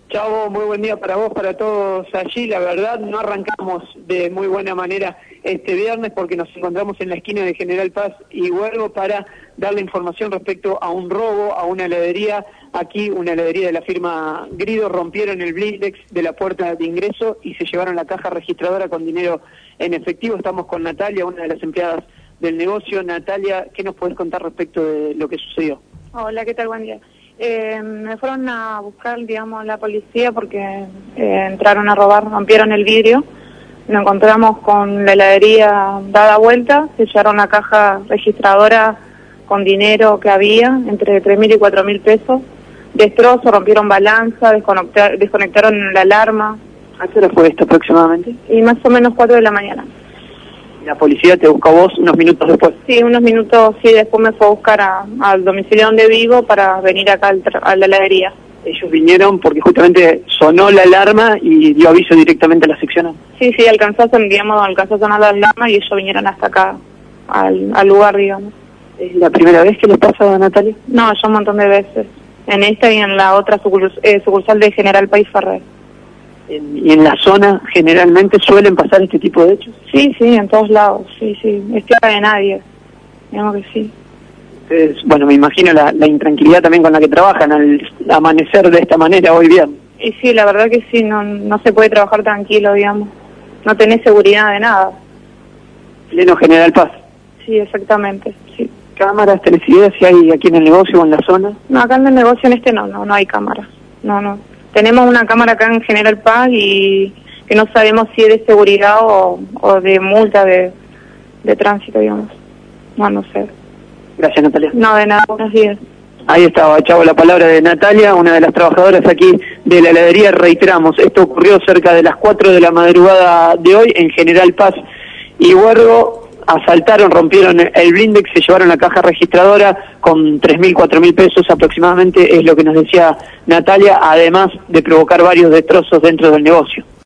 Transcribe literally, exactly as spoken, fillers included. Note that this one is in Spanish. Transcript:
Chavo, muy buen día para vos, para todos allí. La verdad, no arrancamos de muy buena manera este viernes porque nos encontramos en la esquina de General Paz y Huergo para darle información respecto a un robo a una heladería. Aquí, una heladería de la firma Grido, rompieron el blindex de la puerta de ingreso y se llevaron la caja registradora con dinero en efectivo. Estamos con Natalia, una de las empleadas del negocio. Natalia, ¿qué nos podés contar respecto de lo que sucedió? Hola, ¿qué tal? Buen día. Eh, me fueron a buscar, digamos, la policía porque eh, entraron a robar, rompieron el vidrio. Nos encontramos con la heladería dada vuelta, se llevaron la caja registradora con dinero que había, entre tres mil y cuatro mil pesos. Destrozo, rompieron balanza, desconectar, desconectaron la alarma. ¿A qué hora fue esto aproximadamente? Y más o menos cuatro de la mañana. ¿La policía te buscó a vos unos minutos después? Sí, unos minutos, sí, después me fue a buscar a, al domicilio donde vivo para venir acá al, a la heladería. Ellos vinieron porque justamente sonó la alarma y dio aviso directamente a la sección. Sí, sí, alcanzó a, digamos, alcanzó a sonar la alarma y ellos vinieron hasta acá, al, al lugar, digamos. ¿Es la primera vez que les pasa a Natalia? No, yo un montón de veces. En esta y en la otra sucursal, eh, sucursal de General Paz y Ferrer. ¿Y en la zona generalmente suelen pasar este tipo de hechos? Sí, sí, en todos lados, sí, sí. Es tierra de nadie, digamos que sí. Entonces, bueno, me imagino la, la intranquilidad también con la que trabajan al amanecer de esta manera hoy viernes. Y sí, la verdad que sí, no, no se puede trabajar tranquilo, digamos. No tenés seguridad de nada. Pleno General Paz. Sí, exactamente, sí. ¿Cámaras, tenés idea si hay aquí en el negocio o en la zona? No, acá en el negocio en este no, no, no hay cámaras. No, no. Tenemos una cámara acá en General Paz y que no sabemos si es de seguridad o, o de multa de, de tránsito, digamos. No, no sé. Gracias, Natalia. No, de nada, buenos días. Ahí estaba, Chavo, la palabra de Natalia, una de las trabajadoras aquí de la heladería. Reiteramos, esto ocurrió cerca de las cuatro de la madrugada de hoy en General Paz y Huergo. Asaltaron, rompieron el blindex, se llevaron la caja registradora con tres mil, cuatro mil pesos aproximadamente, es lo que nos decía Natalia, además de provocar varios destrozos dentro del negocio.